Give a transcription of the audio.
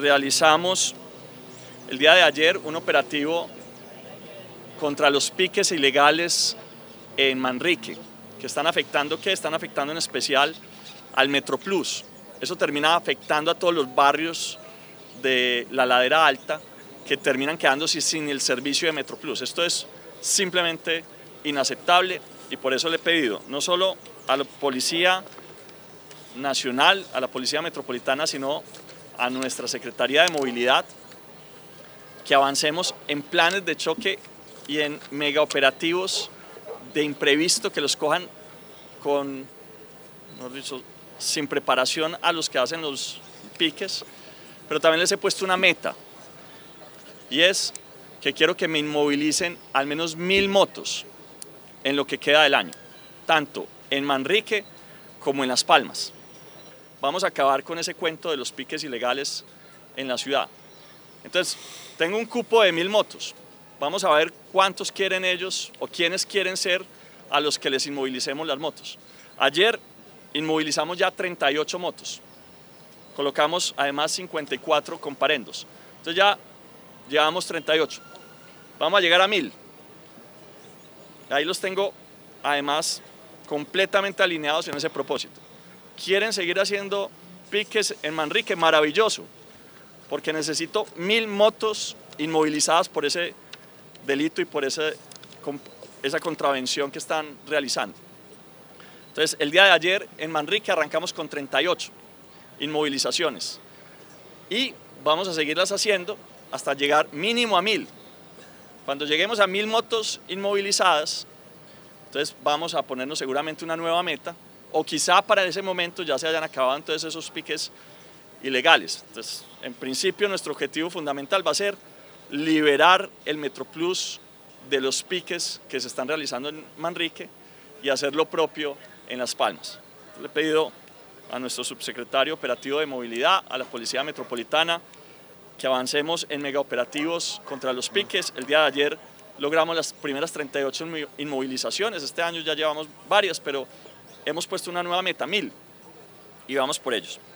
realizamos el día de ayer un operativo contra los piques ilegales en Manrique, que están afectando en especial al Metroplus. Eso termina afectando a todos los barrios de la ladera alta que terminan quedándose sin el servicio de Metroplus. Esto es simplemente inaceptable y por eso le he pedido no solo a la Policía Nacional, a la Policía Metropolitana, sino a nuestra Secretaría de Movilidad que avancemos en planes de choque y en megaoperativos de imprevisto que los cojan con, mejor dicho, sin preparación a los que hacen los piques, pero también les he puesto una meta y es que quiero que me inmovilicen al menos 1000 motos en lo que queda del año, tanto en Manrique como en Las Palmas. Vamos a acabar con ese cuento de los piques ilegales en la ciudad. Entonces, tengo un cupo de 1000 motos. Vamos a ver cuántos quieren ellos o quiénes quieren ser a los que les inmovilicemos las motos. Ayer inmovilizamos ya 38 motos. Colocamos además 54 comparendos. Entonces ya llevamos 38. Vamos a llegar a 1000. Ahí los tengo además completamente alineados en ese propósito. ¿Quieren seguir haciendo piques en Manrique? Maravilloso, porque necesito 1000 motos inmovilizadas por ese delito y por esa contravención que están realizando. Entonces, el día de ayer en Manrique arrancamos con 38 inmovilizaciones y vamos a seguirlas haciendo hasta llegar mínimo a 1000. Cuando lleguemos a 1000 motos inmovilizadas, entonces vamos a ponernos seguramente una nueva meta, o quizá para ese momento ya se hayan acabado entonces esos piques ilegales. Entonces, en principio nuestro objetivo fundamental va a ser liberar el Metroplus de los piques que se están realizando en Manrique y hacer lo propio en Las Palmas. Le he pedido a nuestro subsecretario operativo de movilidad, a la Policía Metropolitana, que avancemos en megaoperativos contra los piques. El día de ayer logramos las primeras 38 inmovilizaciones. Este año ya llevamos varias, pero hemos puesto una nueva meta, 1000, y vamos por ellos.